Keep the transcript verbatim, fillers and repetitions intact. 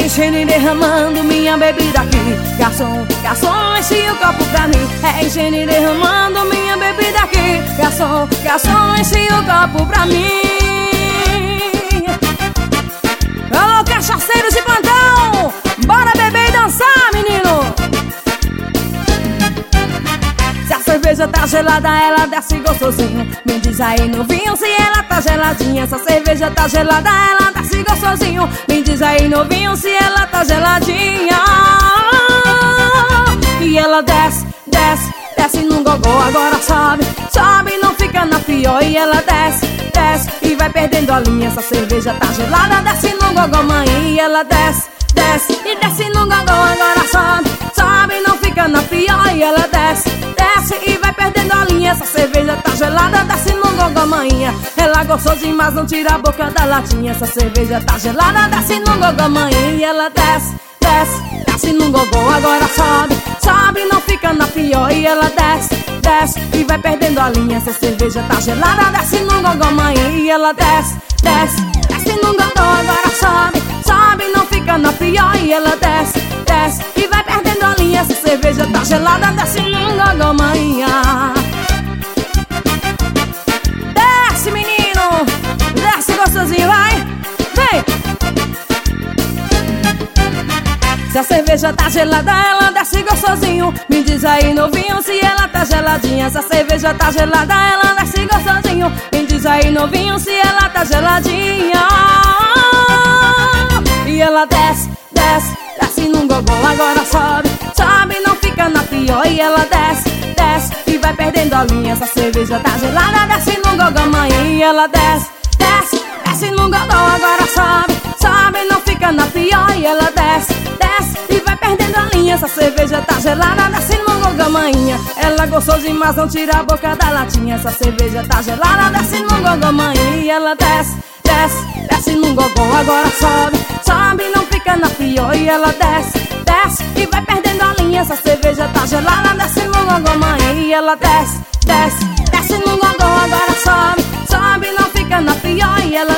enchendo e derramando minha bebida aqui. Garçom, garçom, enche o copo pra mim. É enchendo e derramando minha bebida aqui. Garçom, garçom, enche o copo pra mim. Alô, cachaceiros de plantão, bora beber e dançar, menino. Se a cerveja tá gelada, ela desce gostosinho. Me diz aí novinho se ela tá geladinha. Se a cerveja tá gelada, ela desce gostosinho. Me diz aí novinho se ela tá geladinha. E ela desce, desce, desce num gogó. Agora sobe, sobe, não fica na pior. E ela desce, desce e vai perdendo a linha. Se a cerveja tá gelada, desce num gogó, mãe. E ela desce, desce e desce num gogó. Agora sobe, sobe, não fica na pior. E ela desce, desce e vai perdendo a linha. Essa cerveja tá gelada, desce num gogó, manhinha. Ela gostou demais, não tira a boca da latinha. Essa cerveja tá gelada, desce num gogó, manhinha. E ela desce, desce, desce num gogó. Agora sobe, sobe, não fica na pior. E ela desce, desce e vai perdendo a linha. Essa cerveja tá gelada, desce num gogó, manhinha. E ela desce, desce, desce num gogó. Agora sobe, sobe, não fica na pior. E ela desce, desce e vai perdendo a linha. Essa cerveja tá gelada, desce num gogó, manhinha. Desce, menino, desce gostosinho, vai, vem. Se a cerveja tá gelada, ela desce gostosinho. Me diz aí novinho se ela tá geladinha. Se a cerveja tá gelada, ela desce gostosinho. Me diz aí novinho se ela tá geladinha. E ela desce, desce, desce num gogó. Agora sobe, sobe, não fica na pior. E ela desce, desce e vai perdendo a linha. Essa cerveja tá gelada, desce num gogó, mãe. E ela desce, desce, desce num gogó. Agora sobe, sobe, não fica na pior. E ela desce, desce e vai perdendo a linha. Essa cerveja tá gelada, desce num gogó, manhinha. Ela gostou demais, não tira a boca da latinha. Essa cerveja tá gelada, desce num gogó, manhinha. E ela desce, desce, desce num gogó. Agora sobe, sobe, não fica na pior. E ela desce, desce e vai perdendo a linha. Essa cerveja tá gelada, desce num gogó, manhinha. E ela desce, desce, desce num gogó. Agora sobe, sobe, não fica na pior. E ela